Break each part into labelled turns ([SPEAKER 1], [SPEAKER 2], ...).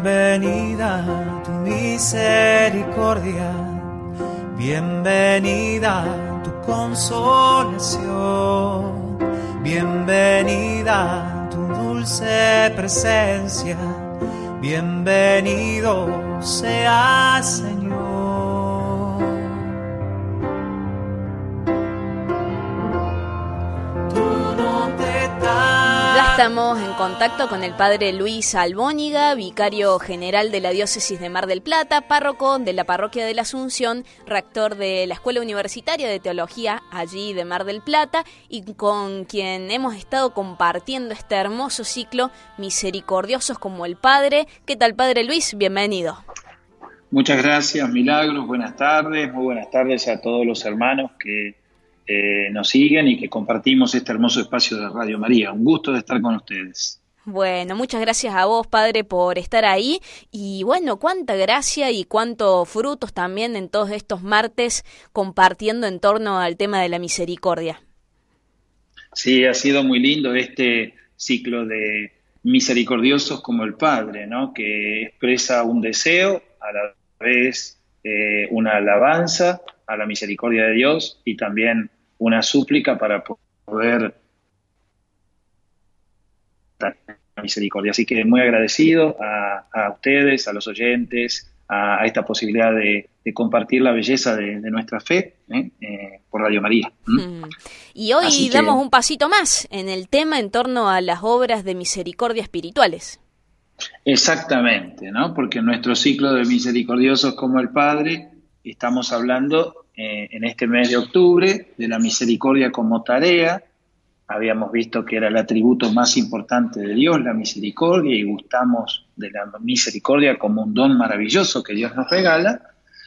[SPEAKER 1] Bienvenida tu misericordia, bienvenida tu consolación, bienvenida tu dulce presencia, bienvenido sea Señor.
[SPEAKER 2] Estamos en contacto con el padre Luis Albóniga, vicario general de la diócesis de Mar del Plata, párroco de la parroquia de la Asunción, rector de la Escuela Universitaria de Teología allí de Mar del Plata, y con quien hemos estado compartiendo este hermoso ciclo, Misericordiosos como el Padre. ¿Qué tal, padre Luis? Bienvenido.
[SPEAKER 3] Muchas gracias, Milagros. Buenas tardes. Muy buenas tardes a todos los hermanos que nos siguen y que compartimos este hermoso espacio de Radio María. Un gusto de estar con ustedes.
[SPEAKER 2] Bueno, muchas gracias a vos, padre, por estar ahí. Y bueno, cuánta gracia y cuántos frutos también en todos estos martes compartiendo en torno al tema de la misericordia.
[SPEAKER 3] Sí, ha sido muy lindo este ciclo de Misericordiosos como el Padre, ¿no? Que expresa un deseo, a la vez una alabanza a la misericordia de Dios y también una súplica para poder dar la misericordia. Así que muy agradecido a ustedes, a los oyentes, a esta posibilidad de compartir la belleza de nuestra fe por Radio María.
[SPEAKER 2] Y hoy damos un pasito más en el tema en torno a las obras de misericordia espirituales.
[SPEAKER 3] Exactamente, ¿no? Porque en nuestro ciclo de Misericordiosos como el Padre estamos hablando en este mes de octubre de la misericordia como tarea. Habíamos visto que era el atributo más importante de Dios, la misericordia, y gustamos de la misericordia como un don maravilloso que Dios nos regala,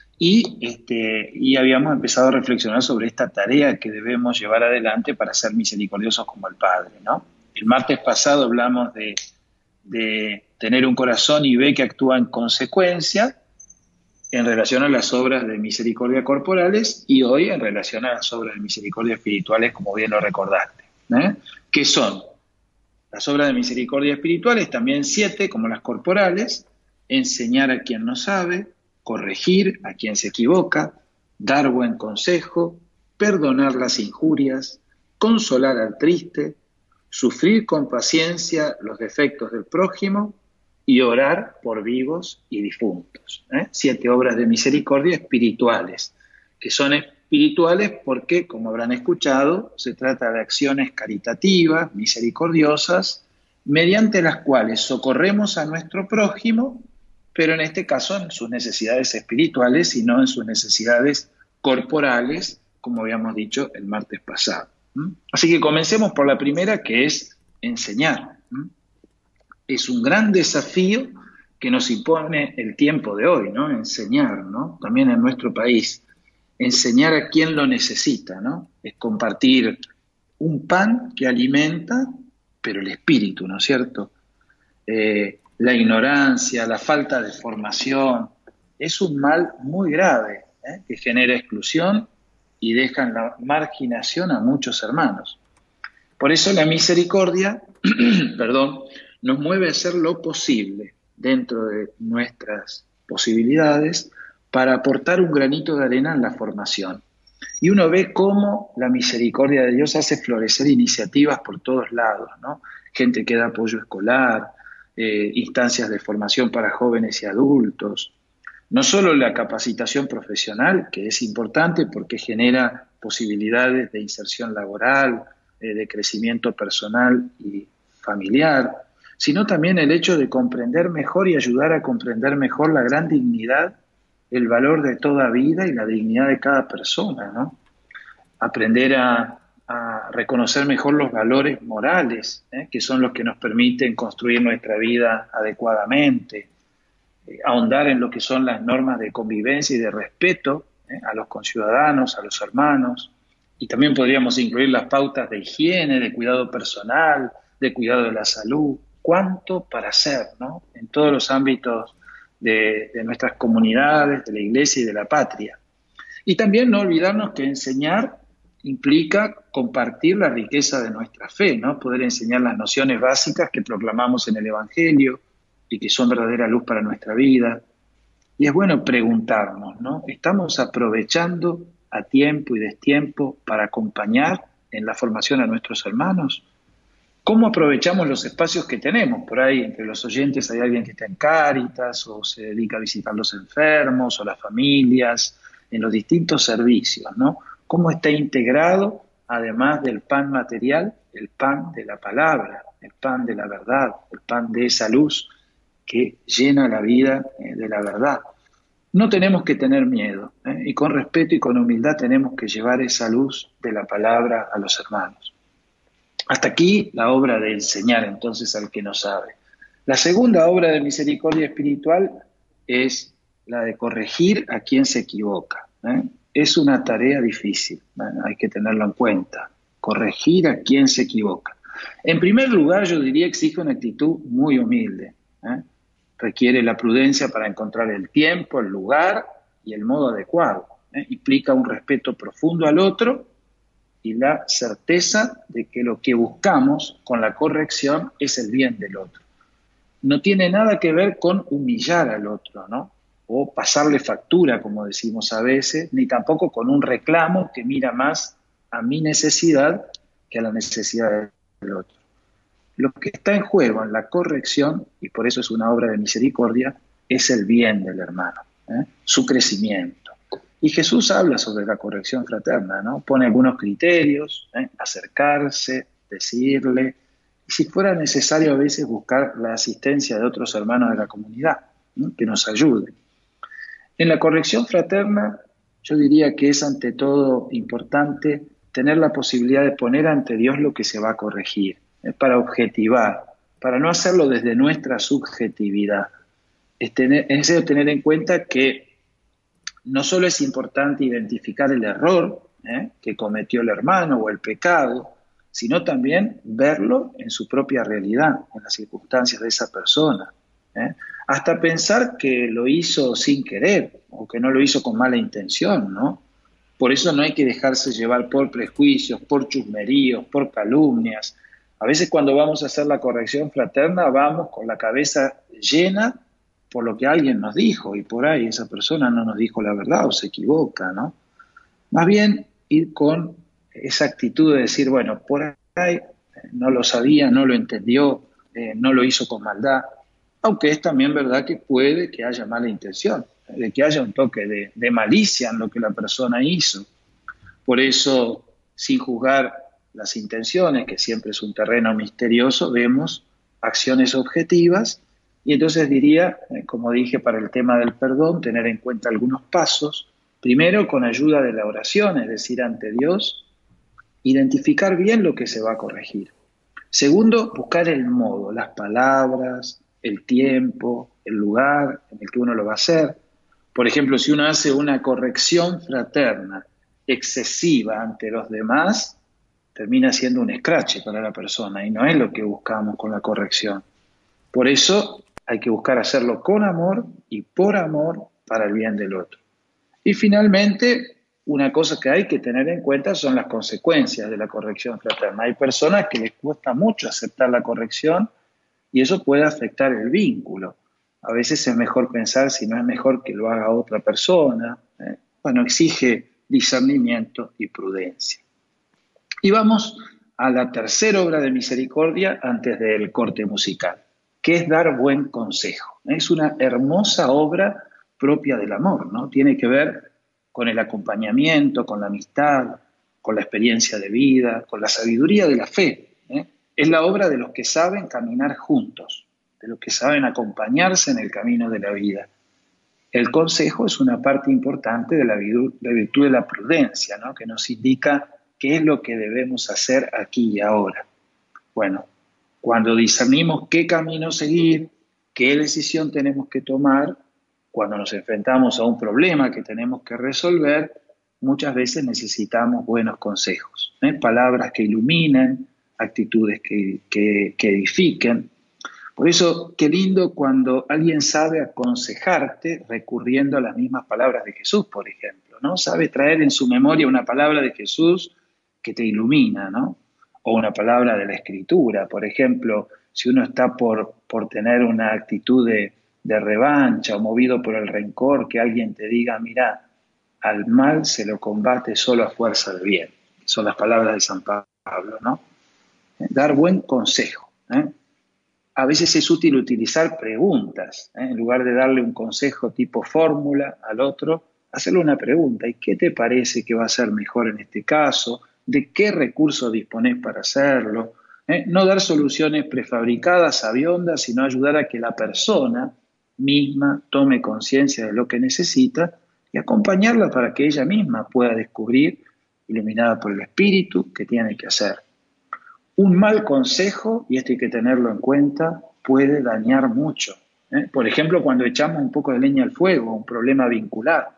[SPEAKER 3] y habíamos empezado a reflexionar sobre esta tarea que debemos llevar adelante para ser misericordiosos como el Padre, ¿no? El martes pasado hablamos de tener un corazón y ve que actúa en consecuencia en relación a las obras de misericordia corporales, y hoy en relación a las obras de misericordia espirituales, como bien lo recordaste. ¿Qué son? Las obras de misericordia espirituales, también 7, como las corporales: enseñar a quien no sabe, corregir a quien se equivoca, dar buen consejo, perdonar las injurias, consolar al triste, sufrir con paciencia los defectos del prójimo y orar por vivos y difuntos. 7 obras de misericordia espirituales, que son espirituales porque, como habrán escuchado, se trata de acciones caritativas, misericordiosas, mediante las cuales socorremos a nuestro prójimo, pero en este caso en sus necesidades espirituales y no en sus necesidades corporales, como habíamos dicho el martes pasado. Así que comencemos por la primera, que es enseñar. Es un gran desafío que nos impone el tiempo de hoy, ¿no? Enseñar, ¿no? También en nuestro país. Enseñar a quien lo necesita, ¿no? Es compartir un pan que alimenta, pero el espíritu, ¿no es cierto? La ignorancia, la falta de formación, es un mal muy grave, que genera exclusión y deja en la marginación a muchos hermanos. Por eso la misericordia, nos mueve a hacer lo posible dentro de nuestras posibilidades para aportar un granito de arena en la formación. Y uno ve cómo la misericordia de Dios hace florecer iniciativas por todos lados, ¿no? Gente que da apoyo escolar, instancias de formación para jóvenes y adultos. No solo la capacitación profesional, que es importante porque genera posibilidades de inserción laboral, de crecimiento personal y familiar, sino también el hecho de comprender mejor y ayudar a comprender mejor la gran dignidad, el valor de toda vida y la dignidad de cada persona, ¿no? Aprender a reconocer mejor los valores morales, que son los que nos permiten construir nuestra vida adecuadamente, ahondar en lo que son las normas de convivencia y de respeto a los conciudadanos, a los hermanos, y también podríamos incluir las pautas de higiene, de cuidado personal, de cuidado de la salud. Cuánto para hacer, ¿no? En todos los ámbitos de nuestras comunidades, de la Iglesia y de la patria. Y también no olvidarnos que enseñar implica compartir la riqueza de nuestra fe, ¿no? Poder enseñar las nociones básicas que proclamamos en el Evangelio, y que son verdadera luz para nuestra vida. Y es bueno preguntarnos, ¿no? ¿Estamos aprovechando a tiempo y destiempo para acompañar en la formación a nuestros hermanos? ¿Cómo aprovechamos los espacios que tenemos? Por ahí, entre los oyentes hay alguien que está en Cáritas, o se dedica a visitar los enfermos, o las familias, en los distintos servicios, ¿no? ¿Cómo está integrado, además del pan material, el pan de la palabra, el pan de la verdad, el pan de esa luz que llena la vida de la verdad? No tenemos que tener miedo, y con respeto y con humildad tenemos que llevar esa luz de la palabra a los hermanos. Hasta aquí la obra de enseñar entonces al que no sabe. La segunda obra de misericordia espiritual es la de corregir a quien se equivoca. Es una tarea difícil, hay que tenerlo en cuenta. Corregir a quien se equivoca. En primer lugar, yo diría que exige una actitud muy humilde. Requiere la prudencia para encontrar el tiempo, el lugar y el modo adecuado. Implica un respeto profundo al otro y la certeza de que lo que buscamos con la corrección es el bien del otro. No tiene nada que ver con humillar al otro, ¿no? O pasarle factura, como decimos a veces, ni tampoco con un reclamo que mira más a mi necesidad que a la necesidad del otro. Lo que está en juego en la corrección, y por eso es una obra de misericordia, es el bien del hermano, su crecimiento. Y Jesús habla sobre la corrección fraterna, ¿no? Pone algunos criterios, acercarse, decirle, y si fuera necesario a veces buscar la asistencia de otros hermanos de la comunidad, ¿no? Que nos ayuden. En la corrección fraterna, yo diría que es ante todo importante tener la posibilidad de poner ante Dios lo que se va a corregir, para objetivar, para no hacerlo desde nuestra subjetividad. Es necesario tener en cuenta que no solo es importante identificar el error que cometió el hermano o el pecado, sino también verlo en su propia realidad, en las circunstancias de esa persona. Hasta pensar que lo hizo sin querer o que no lo hizo con mala intención, ¿no? Por eso no hay que dejarse llevar por prejuicios, por chusmeríos, por calumnias. A veces cuando vamos a hacer la corrección fraterna vamos con la cabeza llena por lo que alguien nos dijo y por ahí esa persona no nos dijo la verdad o se equivoca, ¿no? Más bien ir con esa actitud de decir, bueno, por ahí no lo sabía, no lo entendió, no lo hizo con maldad, aunque es también verdad que puede que haya mala intención, de que haya un toque de malicia en lo que la persona hizo. Por eso, sin juzgar las intenciones, que siempre es un terreno misterioso, vemos acciones objetivas. Y entonces diría, como dije para el tema del perdón, tener en cuenta algunos pasos. Primero, con ayuda de la oración, es decir, ante Dios, identificar bien lo que se va a corregir. Segundo, buscar el modo, las palabras, el tiempo, el lugar en el que uno lo va a hacer. Por ejemplo, si uno hace una corrección fraterna excesiva ante los demás, termina siendo un escrache para la persona y no es lo que buscamos con la corrección. Por eso hay que buscar hacerlo con amor y por amor para el bien del otro. Y finalmente, una cosa que hay que tener en cuenta son las consecuencias de la corrección fraterna. Hay personas que les cuesta mucho aceptar la corrección y eso puede afectar el vínculo. A veces es mejor pensar si no es mejor que lo haga otra persona. Bueno, exige discernimiento y prudencia. Y vamos a la tercera obra de misericordia antes del corte musical, que es dar buen consejo. Es una hermosa obra propia del amor, ¿no? Tiene que ver con el acompañamiento, con la amistad, con la experiencia de vida, con la sabiduría de la fe. Es la obra de los que saben caminar juntos, de los que saben acompañarse en el camino de la vida. El consejo es una parte importante de la virtud de la prudencia, ¿no? Que nos indica qué es lo que debemos hacer aquí y ahora. Bueno, cuando discernimos qué camino seguir, qué decisión tenemos que tomar, cuando nos enfrentamos a un problema que tenemos que resolver, muchas veces necesitamos buenos consejos, palabras que iluminen, actitudes que edifiquen. Por eso, qué lindo cuando alguien sabe aconsejarte recurriendo a las mismas palabras de Jesús, por ejemplo, ¿no? Sabe traer en su memoria una palabra de Jesús que te ilumina, ¿no? o una palabra de la Escritura. Por ejemplo, si uno está por tener una actitud de revancha o movido por el rencor, que alguien te diga, mira, al mal se lo combate solo a fuerza de bien. Son las palabras de San Pablo, ¿no? Dar buen consejo. A veces es útil utilizar preguntas, en lugar de darle un consejo tipo fórmula al otro, hacerle una pregunta. ¿Y qué te parece que va a ser mejor en este caso? ¿De qué recursos disponés para hacerlo? No dar soluciones prefabricadas, sabiondas, sino ayudar a que la persona misma tome conciencia de lo que necesita y acompañarla para que ella misma pueda descubrir, iluminada por el Espíritu, qué tiene que hacer. Un mal consejo, y esto hay que tenerlo en cuenta, puede dañar mucho. Por ejemplo, cuando echamos un poco de leña al fuego, un problema vincular.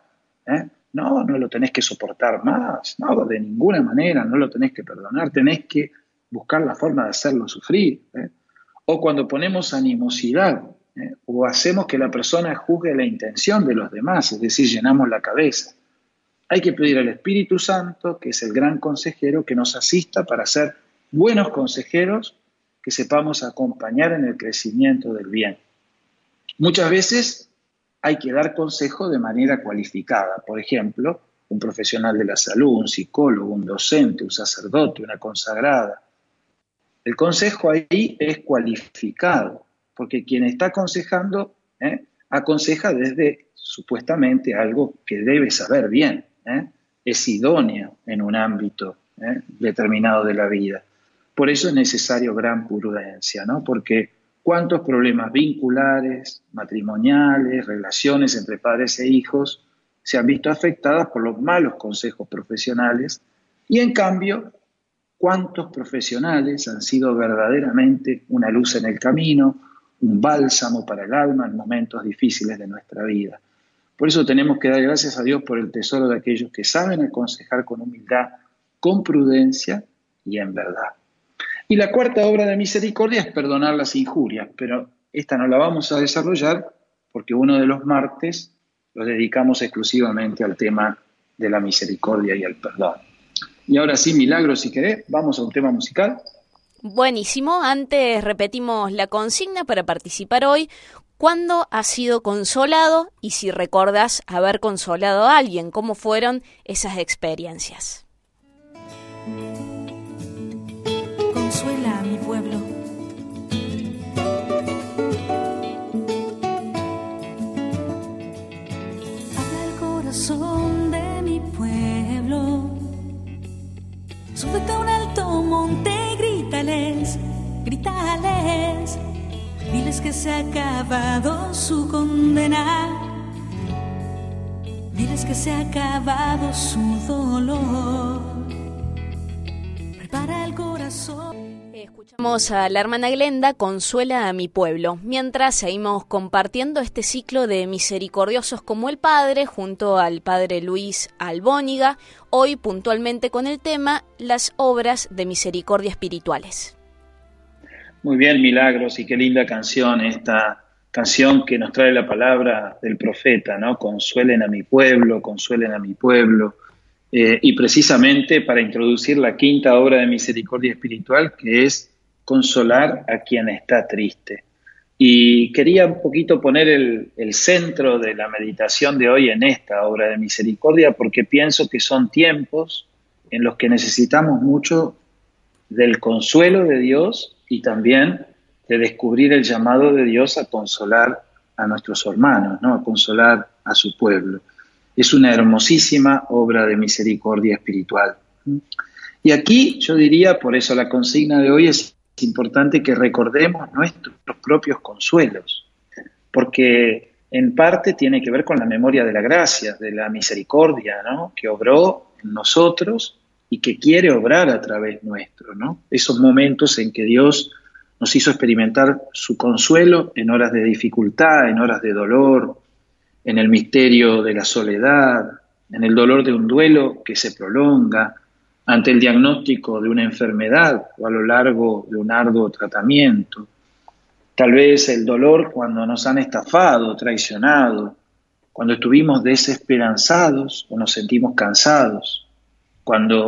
[SPEAKER 3] No lo tenés que soportar más, no, de ninguna manera, no lo tenés que perdonar, tenés que buscar la forma de hacerlo sufrir. O cuando ponemos animosidad, o hacemos que la persona juzgue la intención de los demás, es decir, llenamos la cabeza. Hay que pedir al Espíritu Santo, que es el gran consejero, que nos asista para ser buenos consejeros, que sepamos acompañar en el crecimiento del bien. Muchas veces hay que dar consejo de manera cualificada. Por ejemplo, un profesional de la salud, un psicólogo, un docente, un sacerdote, una consagrada. El consejo ahí es cualificado, porque quien está aconsejando, aconseja desde supuestamente algo que debe saber bien, es idóneo en un ámbito determinado de la vida. Por eso es necesario gran prudencia, ¿no? Porque cuántos problemas vinculares, matrimoniales, relaciones entre padres e hijos se han visto afectadas por los malos consejos profesionales y en cambio, cuántos profesionales han sido verdaderamente una luz en el camino, un bálsamo para el alma en momentos difíciles de nuestra vida. Por eso tenemos que dar gracias a Dios por el tesoro de aquellos que saben aconsejar con humildad, con prudencia y en verdad. Y la cuarta obra de misericordia es perdonar las injurias, pero esta no la vamos a desarrollar porque uno de los martes lo dedicamos exclusivamente al tema de la misericordia y el perdón. Y ahora sí, Milagro, si querés, vamos a un tema musical.
[SPEAKER 2] Buenísimo, antes repetimos la consigna para participar hoy. ¿Cuándo has sido consolado? Y si recordás haber consolado a alguien, ¿cómo fueron esas experiencias?
[SPEAKER 4] Consuela a mi pueblo. Habla el corazón de mi pueblo. Súbete a un alto monte y grítales, grítales. Diles que se ha acabado su condena. Diles que se ha acabado su dolor. Prepara el corazón.
[SPEAKER 2] Escuchamos a la hermana Glenda, Consuela a mi pueblo, mientras seguimos compartiendo este ciclo de misericordiosos como el Padre, junto al Padre Luis Albóniga, hoy puntualmente con el tema las obras de misericordia espirituales.
[SPEAKER 3] Muy bien, Milagros, y qué linda canción, esta canción que nos trae la palabra del profeta, ¿no? Consuelen a mi pueblo, consuelen a mi pueblo. Y precisamente para introducir la quinta obra de misericordia espiritual, que es consolar a quien está triste. Y quería un poquito poner el centro de la meditación de hoy en esta obra de misericordia, porque pienso que son tiempos en los que necesitamos mucho del consuelo de Dios y también de descubrir el llamado de Dios a consolar a nuestros hermanos, ¿no? A consolar a su pueblo. Es una hermosísima obra de misericordia espiritual. Y aquí yo diría, por eso la consigna de hoy es importante que recordemos nuestros propios consuelos, porque en parte tiene que ver con la memoria de la gracia, de la misericordia, ¿no? Que obró en nosotros y que quiere obrar a través nuestro, ¿no? Esos momentos en que Dios nos hizo experimentar su consuelo en horas de dificultad, en horas de dolor, en el misterio de la soledad, en el dolor de un duelo que se prolonga, ante el diagnóstico de una enfermedad o a lo largo de un arduo tratamiento. Tal vez el dolor cuando nos han estafado, traicionado, cuando estuvimos desesperanzados o nos sentimos cansados, cuando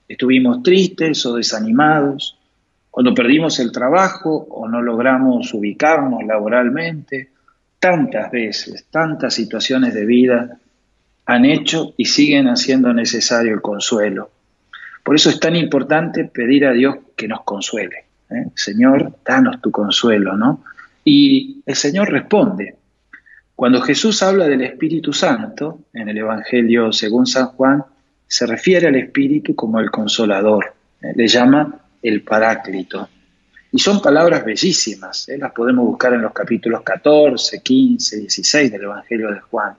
[SPEAKER 3] estuvimos tristes o desanimados, cuando perdimos el trabajo o no logramos ubicarnos laboralmente. Tantas veces, tantas situaciones de vida han hecho y siguen haciendo necesario el consuelo. Por eso es tan importante pedir a Dios que nos consuele. Señor, danos tu consuelo, ¿no? Y el Señor responde. Cuando Jesús habla del Espíritu Santo, en el Evangelio según San Juan, se refiere al Espíritu como el Consolador. Le llama el Paráclito. Y son palabras bellísimas, las podemos buscar en los capítulos 14, 15, 16 del Evangelio de Juan.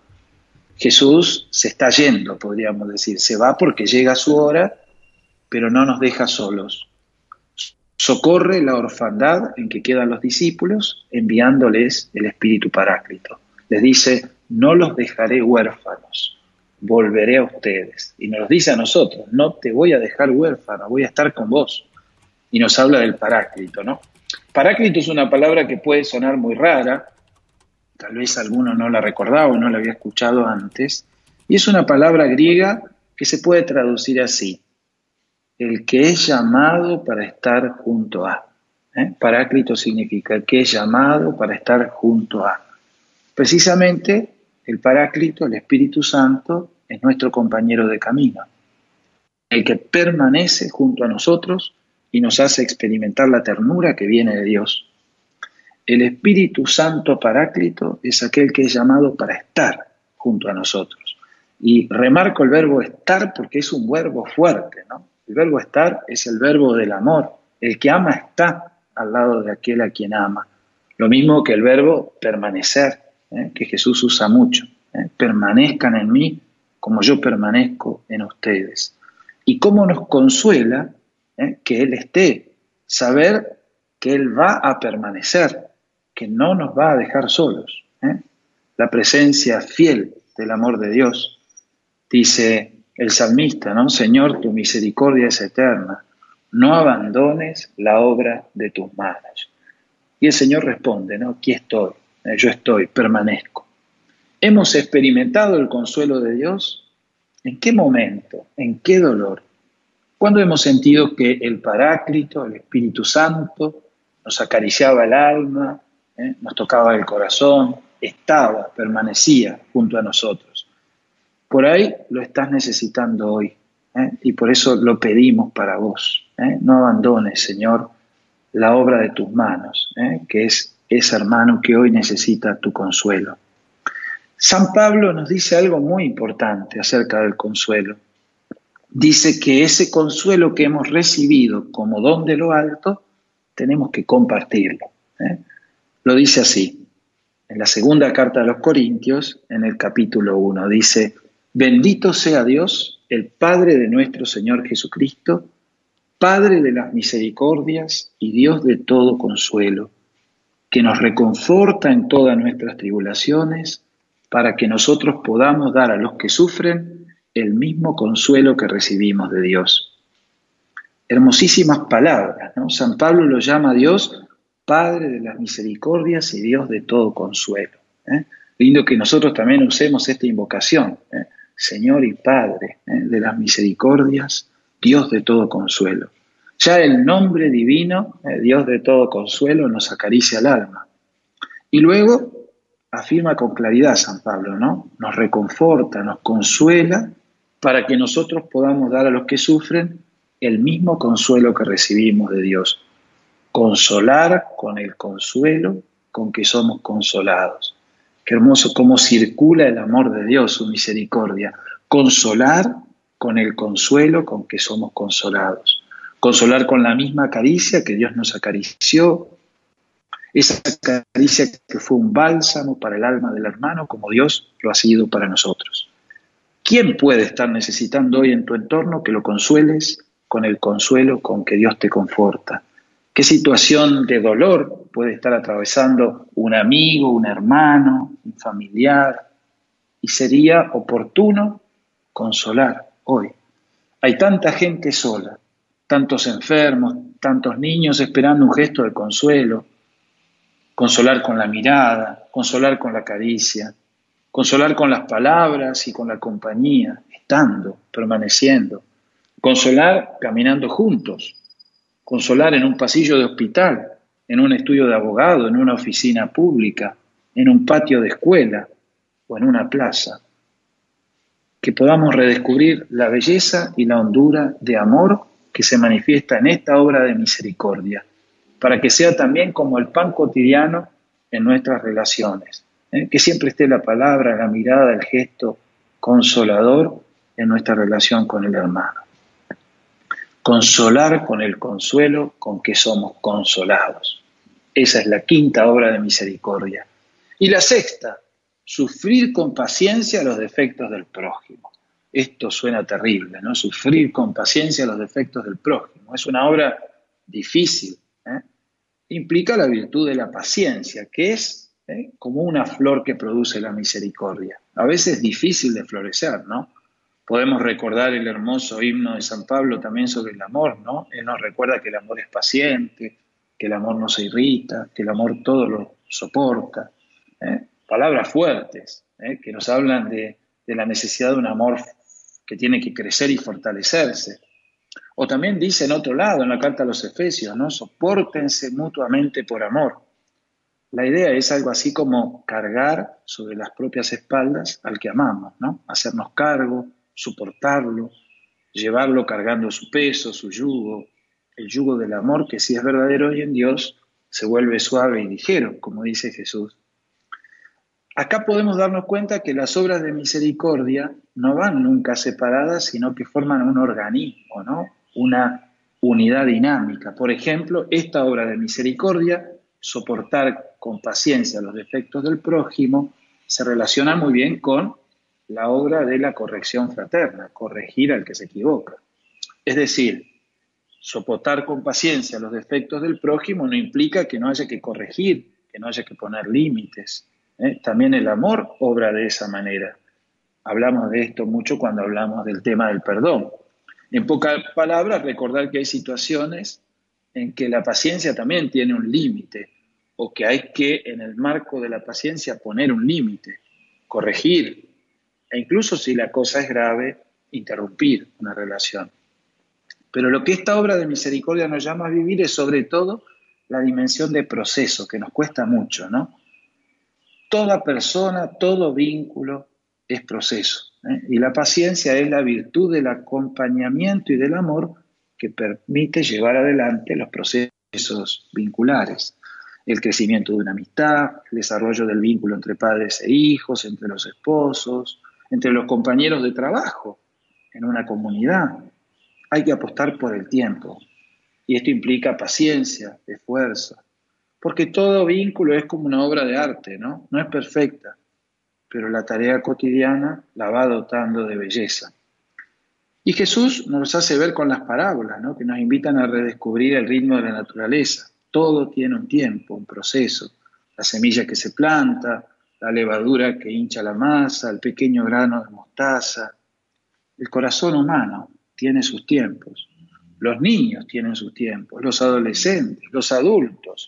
[SPEAKER 3] Jesús se está yendo, podríamos decir, se va porque llega su hora, pero no nos deja solos. Socorre la orfandad en que quedan los discípulos, enviándoles el Espíritu Paráclito. Les dice, no los dejaré huérfanos, volveré a ustedes. Y nos dice a nosotros, no te voy a dejar huérfano, voy a estar con vos. Y nos habla del Paráclito, ¿no? Paráclito es una palabra que puede sonar muy rara, tal vez alguno no la recordaba o no la había escuchado antes, y es una palabra griega que se puede traducir así, el que es llamado para estar junto a. Paráclito significa el que es llamado para estar junto a. Precisamente el Paráclito, el Espíritu Santo, es nuestro compañero de camino, el que permanece junto a nosotros y nos hace experimentar la ternura que viene de Dios. El Espíritu Santo Paráclito es aquel que es llamado para estar junto a nosotros. Y remarco el verbo estar porque es un verbo fuerte, ¿no? El verbo estar es el verbo del amor. El que ama está al lado de aquel a quien ama. Lo mismo que el verbo permanecer, que Jesús usa mucho. Permanezcan en mí como yo permanezco en ustedes. Y cómo nos consuela que Él esté, saber que Él va a permanecer, que no nos va a dejar solos. La presencia fiel del amor de Dios. Dice el salmista, ¿no? Señor, tu misericordia es eterna, no abandones la obra de tus manos. Y el Señor responde, ¿no? Aquí estoy, yo estoy, permanezco. ¿Hemos experimentado el consuelo de Dios? ¿En qué momento? ¿En qué dolor? ¿Cuándo hemos sentido que el Paráclito, el Espíritu Santo, nos acariciaba el alma, nos tocaba el corazón, estaba, permanecía junto a nosotros? Por ahí lo estás necesitando hoy, y por eso lo pedimos para vos. No abandones, Señor, la obra de tus manos, que es ese hermano que hoy necesita tu consuelo. San Pablo nos dice algo muy importante acerca del consuelo. Dice que ese consuelo que hemos recibido como don de lo alto, tenemos que compartirlo. Lo dice así, en la segunda carta a los Corintios, en el capítulo 1, dice, bendito sea Dios, el Padre de nuestro Señor Jesucristo, Padre de las misericordias y Dios de todo consuelo, que nos reconforta en todas nuestras tribulaciones, para que nosotros podamos dar a los que sufren el mismo consuelo que recibimos de Dios. Hermosísimas palabras, ¿no? San Pablo lo llama a Dios Padre de las misericordias y Dios de todo consuelo. Lindo que nosotros también usemos esta invocación, Señor y Padre de las misericordias, Dios de todo consuelo. Ya el nombre divino, Dios de todo consuelo, nos acaricia el alma. Y luego afirma con claridad San Pablo, ¿no? Nos reconforta, nos consuela para que nosotros podamos dar a los que sufren el mismo consuelo que recibimos de Dios. Consolar con el consuelo con que somos consolados. Qué hermoso cómo circula el amor de Dios, su misericordia. Consolar con el consuelo con que somos consolados. Consolar con la misma caricia que Dios nos acarició. Esa caricia que fue un bálsamo para el alma del hermano, como Dios lo ha sido para nosotros. ¿Quién puede estar necesitando hoy en tu entorno que lo consueles con el consuelo con que Dios te conforta? ¿Qué situación de dolor puede estar atravesando un amigo, un hermano, un familiar? Y sería oportuno consolar hoy. Hay tanta gente sola, tantos enfermos, tantos niños esperando un gesto de consuelo. Consolar con la mirada, consolar con la caricia, consolar con las palabras y con la compañía, estando, permaneciendo. Consolar caminando juntos, consolar en un pasillo de hospital, en un estudio de abogado, en una oficina pública, en un patio de escuela o en una plaza. Que podamos redescubrir la belleza y la hondura de amor que se manifiesta en esta obra de misericordia, para que sea también como el pan cotidiano en nuestras relaciones. Que siempre esté la palabra, la mirada, el gesto consolador en nuestra relación con el hermano. Consolar con el consuelo con que somos consolados. Esa es la quinta obra de misericordia. Y la sexta, sufrir con paciencia los defectos del prójimo. Esto suena terrible, ¿no? Sufrir con paciencia los defectos del prójimo. Es una obra difícil. Implica la virtud de la paciencia, que es como una flor que produce la misericordia. A veces difícil de florecer, ¿no? Podemos recordar el hermoso himno de San Pablo también sobre el amor, ¿no? Él nos recuerda que el amor es paciente, que el amor no se irrita, que el amor todo lo soporta. Palabras fuertes, que nos hablan de la necesidad de un amor que tiene que crecer y fortalecerse. O también dice en otro lado, en la carta a los Efesios, ¿no? Sopórtense mutuamente por amor. La idea es algo así como cargar sobre las propias espaldas al que amamos, ¿no? Hacernos cargo, soportarlo, llevarlo cargando su peso, su yugo, el yugo del amor que si es verdadero y en Dios se vuelve suave y ligero, como dice Jesús. Acá podemos darnos cuenta que las obras de misericordia no van nunca separadas, sino que forman un organismo, ¿no? Una unidad dinámica. Por ejemplo, esta obra de misericordia, soportar con paciencia los defectos del prójimo, se relaciona muy bien con la obra de la corrección fraterna, corregir al que se equivoca. Es decir, soportar con paciencia los defectos del prójimo no implica que no haya que corregir, que no haya que poner límites. También el amor obra de esa manera. Hablamos de esto mucho cuando hablamos del tema del perdón. En pocas palabras, recordar que hay situaciones en que la paciencia también tiene un límite, o que hay que, en el marco de la paciencia, poner un límite, corregir, e incluso si la cosa es grave, interrumpir una relación. Pero lo que esta obra de misericordia nos llama a vivir es sobre todo la dimensión de proceso, que nos cuesta mucho, ¿no? Toda persona, todo vínculo es proceso, y la paciencia es la virtud del acompañamiento y del amor que permite llevar adelante los procesos vinculares. El crecimiento de una amistad, el desarrollo del vínculo entre padres e hijos, entre los esposos, entre los compañeros de trabajo, en una comunidad. Hay que apostar por el tiempo, y esto implica paciencia, esfuerzo, porque todo vínculo es como una obra de arte, ¿no? No es perfecta, pero la tarea cotidiana la va dotando de belleza. Y Jesús nos hace ver con las parábolas, ¿no? Que nos invitan a redescubrir el ritmo de la naturaleza. Todo tiene un tiempo, un proceso. La semilla que se planta, la levadura que hincha la masa, el pequeño grano de mostaza. El corazón humano tiene sus tiempos. Los niños tienen sus tiempos, los adolescentes, los adultos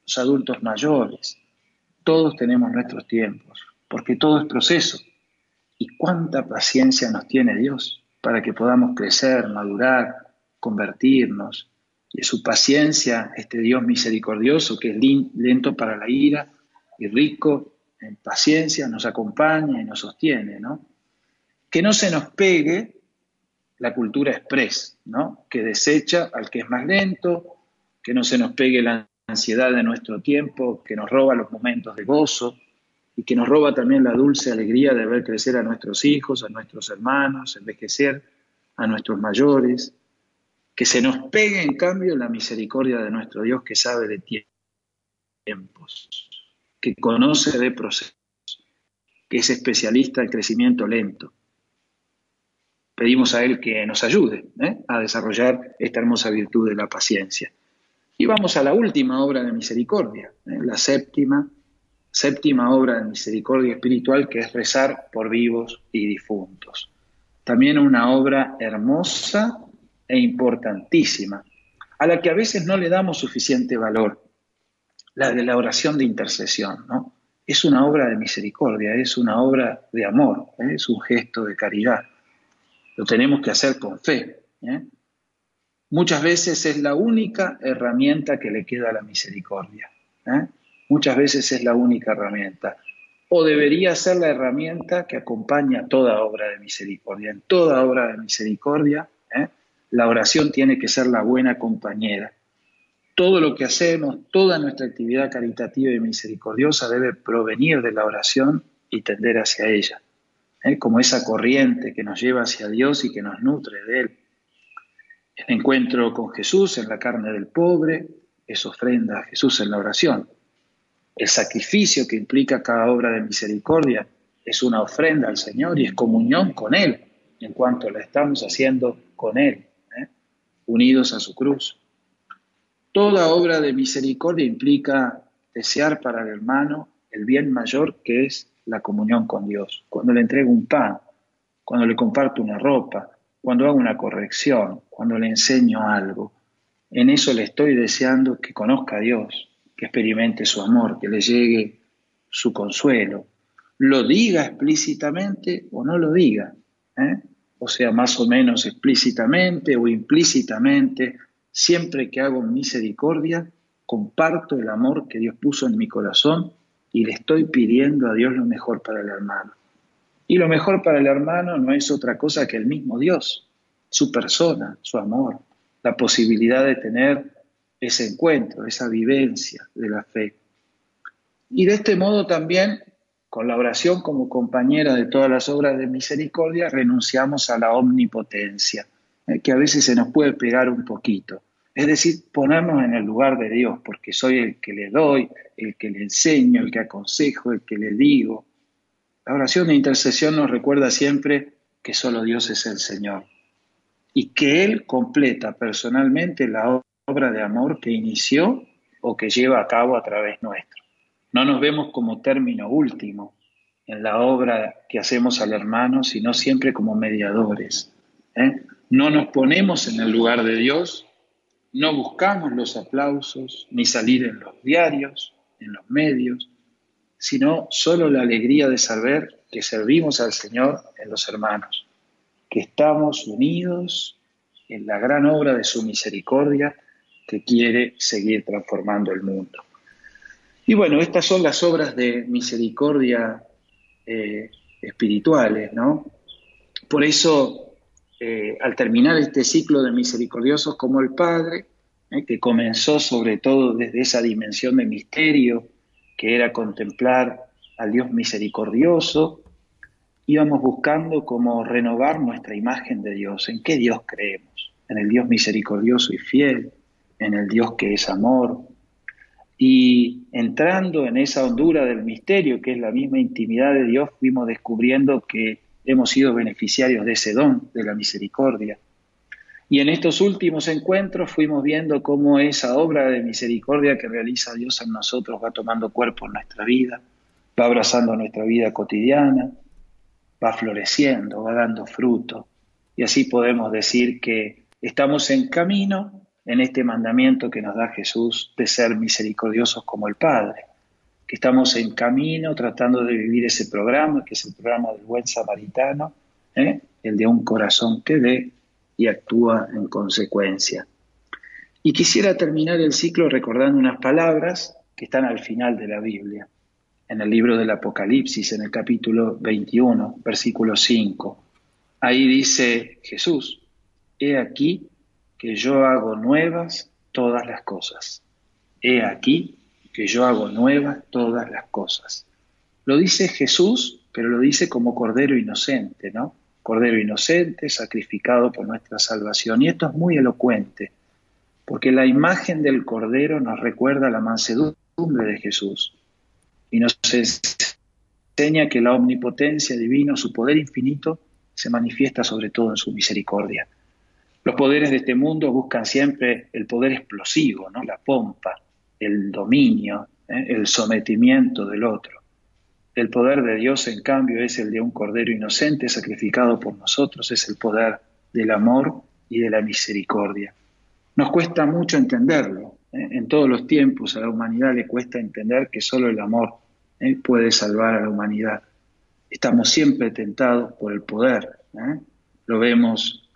[SPEAKER 3] mayores. Todos tenemos nuestros tiempos, porque todo es proceso. Y cuánta paciencia nos tiene Dios para que podamos crecer, madurar, convertirnos. Y su paciencia, este Dios misericordioso que es lento para la ira y rico en paciencia, nos acompaña y nos sostiene, ¿no? Que no se nos pegue la cultura express, ¿no? Que desecha al que es más lento, que no se nos pegue la ansiedad de nuestro tiempo, que nos roba los momentos de gozo y que nos roba también la dulce alegría de ver crecer a nuestros hijos, a nuestros hermanos, envejecer a nuestros mayores. Que se nos pegue, en cambio, la misericordia de nuestro Dios que sabe de tiempos, que conoce de procesos, que es especialista en crecimiento lento. Pedimos a Él que nos ayude a desarrollar esta hermosa virtud de la paciencia. Y vamos a la última obra de misericordia, la séptima obra de misericordia espiritual, que es rezar por vivos y difuntos. También una obra hermosa e importantísima, a la que a veces no le damos suficiente valor, la de la oración de intercesión, ¿no? Es una obra de misericordia, es una obra de amor, es un gesto de caridad. Lo tenemos que hacer con fe, ¿eh? Muchas veces es la única herramienta que le queda a la misericordia. Muchas veces es la única herramienta. O debería ser la herramienta que acompaña toda obra de misericordia. En toda obra de misericordia, la oración tiene que ser la buena compañera. Todo lo que hacemos, toda nuestra actividad caritativa y misericordiosa debe provenir de la oración y tender hacia ella, como esa corriente que nos lleva hacia Dios y que nos nutre de Él. El encuentro con Jesús en la carne del pobre es ofrenda a Jesús en la oración. El sacrificio que implica cada obra de misericordia es una ofrenda al Señor y es comunión con Él, en cuanto la estamos haciendo con Él, unidos a su cruz. Toda obra de misericordia implica desear para el hermano el bien mayor que es la comunión con Dios. Cuando le entrego un pan, cuando le comparto una ropa, cuando hago una corrección, cuando le enseño algo, en eso le estoy deseando que conozca a Dios, que experimente su amor, que le llegue su consuelo. Lo diga explícitamente o no lo diga, o sea, más o menos explícitamente o implícitamente. Siempre que hago misericordia, comparto el amor que Dios puso en mi corazón y le estoy pidiendo a Dios lo mejor para el hermano. Y lo mejor para el hermano no es otra cosa que el mismo Dios, su persona, su amor, la posibilidad de tener ese encuentro, esa vivencia de la fe. Y de este modo también, con la oración como compañera de todas las obras de misericordia, renunciamos a la omnipotencia, que a veces se nos puede pegar un poquito. Es decir, ponernos en el lugar de Dios, porque soy el que le doy, el que le enseño, el que aconsejo, el que le digo. La oración de intercesión nos recuerda siempre que solo Dios es el Señor y que Él completa personalmente la obra de amor que inició o que lleva a cabo a través nuestro. No nos vemos como término último en la obra que hacemos al hermano, sino siempre como mediadores. No nos ponemos en el lugar de Dios, no buscamos los aplausos, ni salir en los diarios, en los medios, sino solo la alegría de saber que servimos al Señor en los hermanos, que estamos unidos en la gran obra de su misericordia que quiere seguir transformando el mundo. Y bueno, estas son las obras de misericordia espirituales, ¿no? Por eso, al terminar este ciclo de misericordiosos como el Padre, que comenzó sobre todo desde esa dimensión de misterio, que era contemplar al Dios misericordioso, íbamos buscando cómo renovar nuestra imagen de Dios. ¿En qué Dios creemos? En el Dios misericordioso y fiel, en el Dios que es amor. Y entrando en esa hondura del misterio, que es la misma intimidad de Dios, fuimos descubriendo que hemos sido beneficiarios de ese don, de la misericordia. Y en estos últimos encuentros fuimos viendo cómo esa obra de misericordia que realiza Dios en nosotros va tomando cuerpo en nuestra vida, va abrazando nuestra vida cotidiana, va floreciendo, va dando fruto. Y así podemos decir que estamos en camino en este mandamiento que nos da Jesús de ser misericordiosos como el Padre, que estamos en camino tratando de vivir ese programa, que es el programa del buen samaritano, el de un corazón que ve y actúa en consecuencia. Y quisiera terminar el ciclo recordando unas palabras que están al final de la Biblia, en el libro del Apocalipsis, en el capítulo 21, versículo 5. Ahí dice Jesús: «He aquí que yo hago nuevas todas las cosas. He aquí que yo hago nuevas todas las cosas». Lo dice Jesús, pero lo dice como Cordero inocente, ¿no? Cordero inocente, sacrificado por nuestra salvación. Y esto es muy elocuente, porque la imagen del Cordero nos recuerda la mansedumbre de Jesús y nos enseña que la omnipotencia divina, su poder infinito, se manifiesta sobre todo en su misericordia. Los poderes de este mundo buscan siempre el poder explosivo, ¿no? La pompa, el dominio, el sometimiento del otro. El poder de Dios, en cambio, es el de un Cordero inocente sacrificado por nosotros, es el poder del amor y de la misericordia. Nos cuesta mucho entenderlo. En todos los tiempos a la humanidad le cuesta entender que solo el amor puede salvar a la humanidad. Estamos siempre tentados por el poder. Lo vemos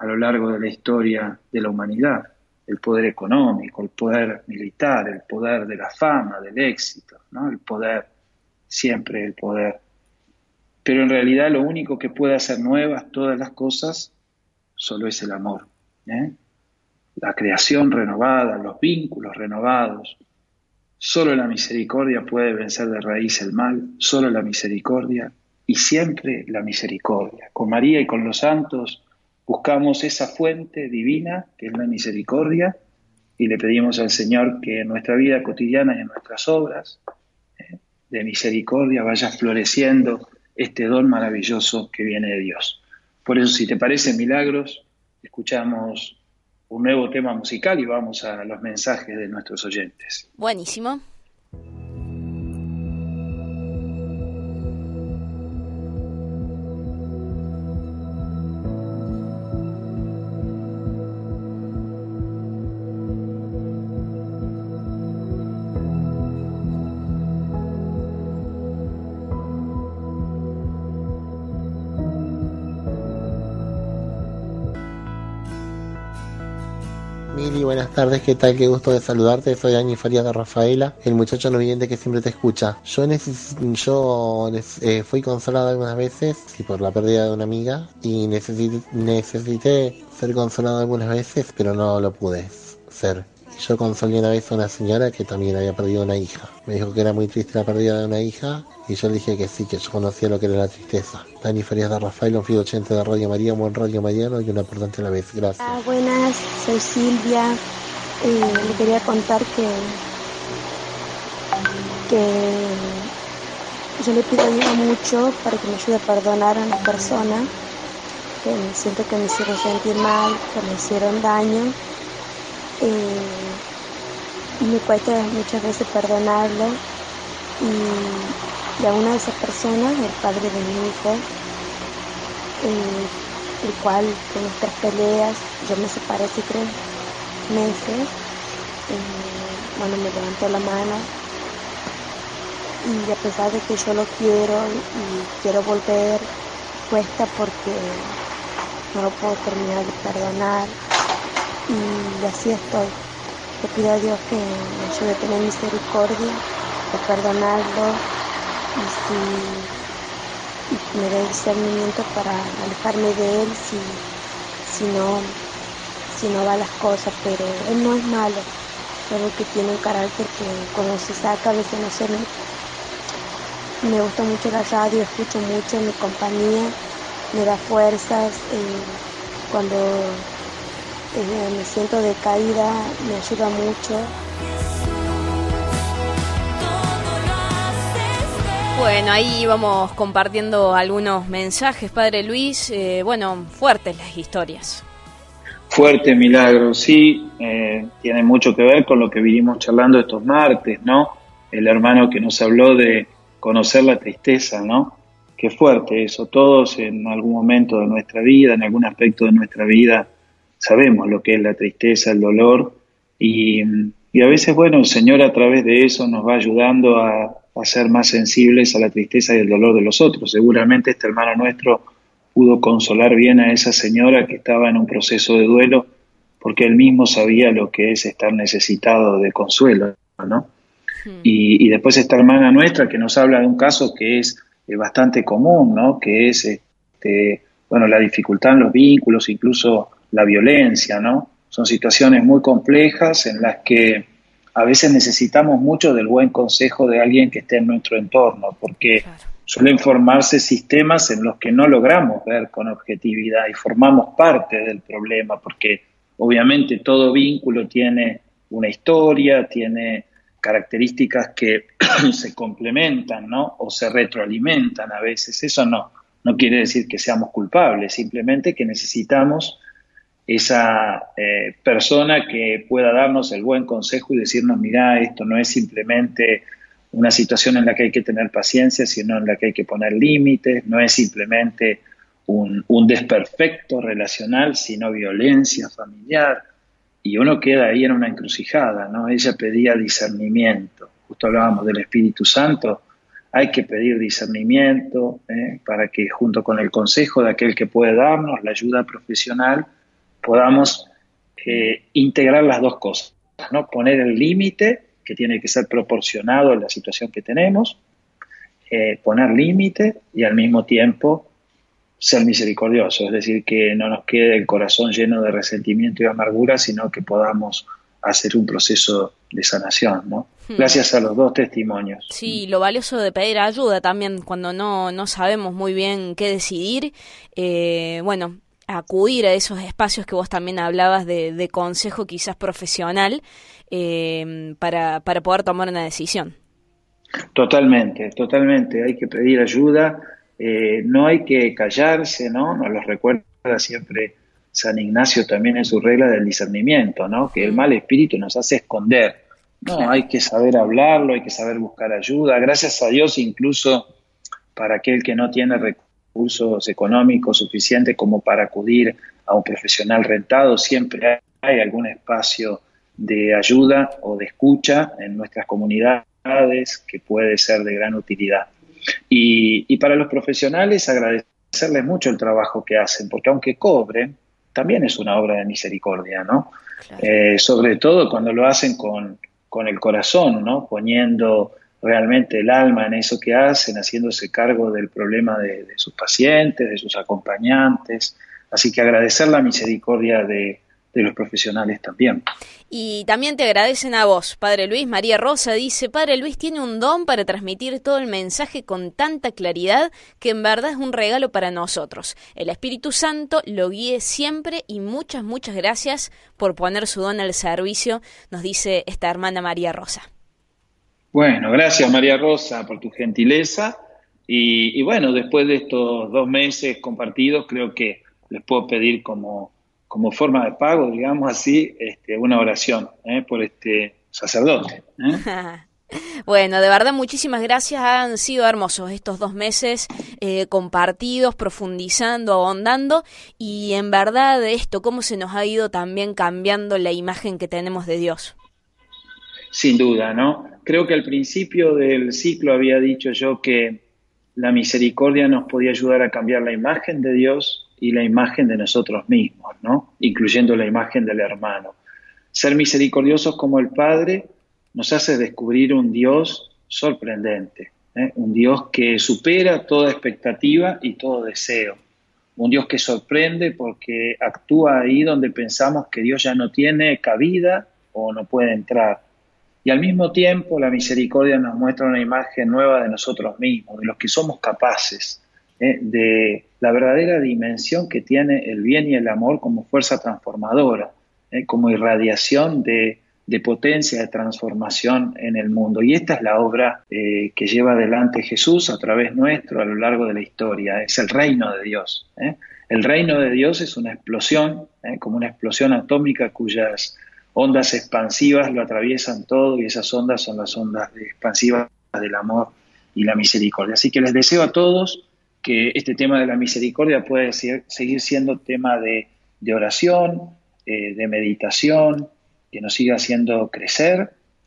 [SPEAKER 3] a lo largo de la historia de la humanidad. El poder económico, el poder militar, el poder de la fama, del éxito, ¿no? El poder, siempre el poder. Pero en realidad lo único que puede hacer nuevas todas las cosas solo es el amor, ¿eh? La creación renovada, los vínculos renovados. Solo la misericordia puede vencer de raíz el mal, solo la misericordia y siempre la misericordia. Con María y con los santos buscamos esa fuente divina que es la misericordia y le pedimos al Señor que en nuestra vida cotidiana y en nuestras obras de misericordia vaya floreciendo este don maravilloso que viene de Dios. Por eso, si te parece, Milagros, escuchamos un nuevo tema musical y vamos a los mensajes de nuestros oyentes.
[SPEAKER 2] Buenísimo.
[SPEAKER 5] Mili, buenas tardes, ¿qué tal? Qué gusto de saludarte, soy Ani Farías de Rafaela, el muchacho no vidente que siempre te escucha. Fui consolado algunas veces por la pérdida de una amiga y necesité ser consolado algunas veces, pero no lo pude ser. Yo consolé una vez a una señora que también había perdido una hija. Me dijo que era muy triste la pérdida de una hija y yo le dije que sí, que yo conocía lo que era la tristeza. Dani Farías de Rafael, un fiel 80 de Radio María, un buen Radio Mariano y una importante a la vez. Gracias.
[SPEAKER 6] Buenas, soy Silvia. Le quería contar que yo le pido ayuda mucho para que me ayude a perdonar a una persona que siento que me hicieron sentir mal, que me hicieron daño. Y me cuesta muchas veces perdonarlo y a una de esas personas, el padre de mi hijo, el cual con nuestras peleas, yo me separé hace 3 meses, me levantó la mano y a pesar de que yo lo quiero y quiero volver, cuesta porque no lo puedo terminar de perdonar y así estoy. Le pido a Dios que me ayude a tener misericordia, de perdonarlo y me dé discernimiento para alejarme de él si no va las cosas, pero él no es malo, solo que tiene un carácter que cuando se saca a veces no se ve. Me gusta mucho la radio, escucho mucho mi compañía, me da fuerzas cuando me siento decaída, me ayuda mucho.
[SPEAKER 2] Bueno, ahí vamos compartiendo algunos mensajes, Padre Luis. Fuertes las historias.
[SPEAKER 3] Fuerte, Milagro, sí, tiene mucho que ver con lo que vinimos charlando estos martes, ¿no? El hermano que nos habló de conocer la tristeza, ¿no? Qué fuerte eso. Todos en algún momento de nuestra vida, en algún aspecto de nuestra vida, sabemos lo que es la tristeza, el dolor, y a veces, el Señor a través de eso nos va ayudando a ser más sensibles a la tristeza y el dolor de los otros. Seguramente este hermano nuestro pudo consolar bien a esa señora que estaba en un proceso de duelo, porque él mismo sabía lo que es estar necesitado de consuelo, ¿no? Y después esta hermana nuestra que nos habla de un caso que es bastante común, ¿no? Que es la dificultad en los vínculos, incluso la violencia, ¿no? Son situaciones muy complejas en las que a veces necesitamos mucho del buen consejo de alguien que esté en nuestro entorno, porque suelen formarse sistemas en los que no logramos ver con objetividad y formamos parte del problema, porque obviamente todo vínculo tiene una historia, tiene características que se complementan, ¿no? O se retroalimentan a veces. Eso no quiere decir que seamos culpables, simplemente que necesitamos esa persona que pueda darnos el buen consejo y decirnos, mirá, esto no es simplemente una situación en la que hay que tener paciencia, sino en la que hay que poner límites, no es simplemente un desperfecto relacional, sino violencia familiar, y uno queda ahí en una encrucijada, ¿no? Ella pedía discernimiento, justo hablábamos del Espíritu Santo, hay que pedir discernimiento para que junto con el consejo de aquel que puede darnos la ayuda profesional, podamos integrar las dos cosas, ¿no? Poner el límite, que tiene que ser proporcionado a la situación que tenemos, poner límite y al mismo tiempo ser misericordioso, es decir, que no nos quede el corazón lleno de resentimiento y amargura, sino que podamos hacer un proceso de sanación, ¿no? Gracias a los dos testimonios.
[SPEAKER 2] Sí, lo valioso de pedir ayuda también cuando no sabemos muy bien qué decidir, bueno, acudir a esos espacios que vos también hablabas de consejo quizás profesional para poder tomar una decisión.
[SPEAKER 3] Totalmente, hay que pedir ayuda, no hay que callarse, ¿no? Nos lo recuerda siempre San Ignacio también en su regla del discernimiento, ¿no? Que el mal espíritu nos hace esconder. No, claro. Hay que saber hablarlo, hay que saber buscar ayuda. Gracias a Dios, incluso para aquel que no tiene recursos económicos suficientes como para acudir a un profesional rentado, siempre hay algún espacio de ayuda o de escucha en nuestras comunidades que puede ser de gran utilidad. Y para los profesionales agradecerles mucho el trabajo que hacen, porque aunque cobren, también es una obra de misericordia, ¿no? Claro. Sobre todo cuando lo hacen con el corazón, ¿no? Poniendo realmente el alma en eso que hacen, haciéndose cargo del problema de sus pacientes, de sus acompañantes. Así que agradecer la misericordia de los profesionales también.
[SPEAKER 2] Y también te agradecen a vos, Padre Luis. María Rosa dice, Padre Luis tiene un don para transmitir todo el mensaje con tanta claridad que en verdad es un regalo para nosotros. El Espíritu Santo lo guíe siempre y muchas gracias por poner su don al servicio, nos dice esta hermana María Rosa.
[SPEAKER 3] Bueno, gracias María Rosa por tu gentileza y bueno, después de estos 2 meses compartidos creo que les puedo pedir como forma de pago, digamos así, una oración por este sacerdote.
[SPEAKER 2] Bueno, de verdad muchísimas gracias, han sido hermosos estos 2 meses compartidos, profundizando, ahondando y en verdad esto, cómo se nos ha ido también cambiando la imagen que tenemos de Dios.
[SPEAKER 3] Sin duda, ¿no? Creo que al principio del ciclo había dicho yo que la misericordia nos podía ayudar a cambiar la imagen de Dios y la imagen de nosotros mismos, ¿no? Incluyendo la imagen del hermano. Ser misericordiosos como el Padre nos hace descubrir un Dios sorprendente, un Dios que supera toda expectativa y todo deseo, un Dios que sorprende porque actúa ahí donde pensamos que Dios ya no tiene cabida o no puede entrar. Y al mismo tiempo la misericordia nos muestra una imagen nueva de nosotros mismos, de los que somos capaces, de la verdadera dimensión que tiene el bien y el amor como fuerza transformadora, como irradiación de potencia, de transformación en el mundo. Y esta es la obra que lleva adelante Jesús a través nuestro a lo largo de la historia, es el reino de Dios. El reino de Dios es una explosión, como una explosión atómica cuyas ondas expansivas lo atraviesan todo y esas ondas son las ondas expansivas del amor y la misericordia. Así que les deseo a todos que este tema de la misericordia puede seguir siendo tema de oración, de meditación, que nos siga haciendo crecer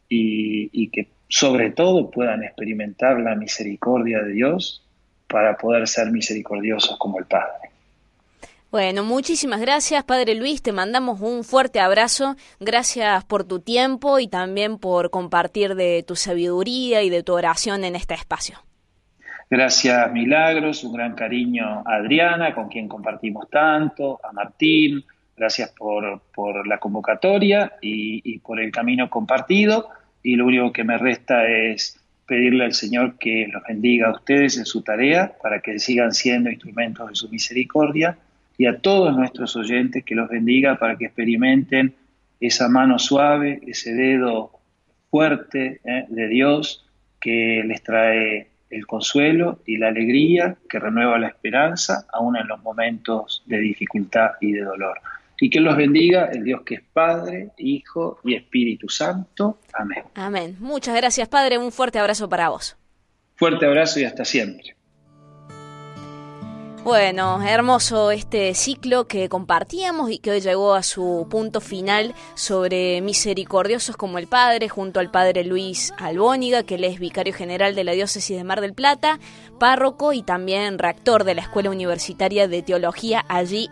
[SPEAKER 3] y que sobre todo puedan experimentar la misericordia de Dios para poder ser misericordiosos como el Padre.
[SPEAKER 2] Bueno, muchísimas gracias, Padre Luis, te mandamos un fuerte abrazo, gracias por tu tiempo y también por compartir de tu sabiduría y de tu oración en este espacio.
[SPEAKER 3] Gracias, Milagros, un gran cariño a Adriana, con quien compartimos tanto, a Martín, gracias por la convocatoria y por el camino compartido, y lo único que me resta es pedirle al Señor que los bendiga a ustedes en su tarea, para que sigan siendo instrumentos de su misericordia, y a todos nuestros oyentes que los bendiga para que experimenten esa mano suave, ese dedo fuerte de Dios que les trae el consuelo y la alegría, que renueva la esperanza, aún en los momentos de dificultad y de dolor. Y que los bendiga el Dios que es Padre, Hijo y Espíritu Santo. Amén.
[SPEAKER 2] Amén. Muchas gracias, Padre. Un fuerte abrazo para vos.
[SPEAKER 3] Fuerte abrazo y hasta siempre.
[SPEAKER 2] Bueno, hermoso este ciclo que compartíamos y que hoy llegó a su punto final sobre misericordiosos como el Padre, junto al Padre Luis Albóniga, que él es vicario general de la Diócesis de Mar del Plata, párroco y también rector de la Escuela Universitaria de Teología allí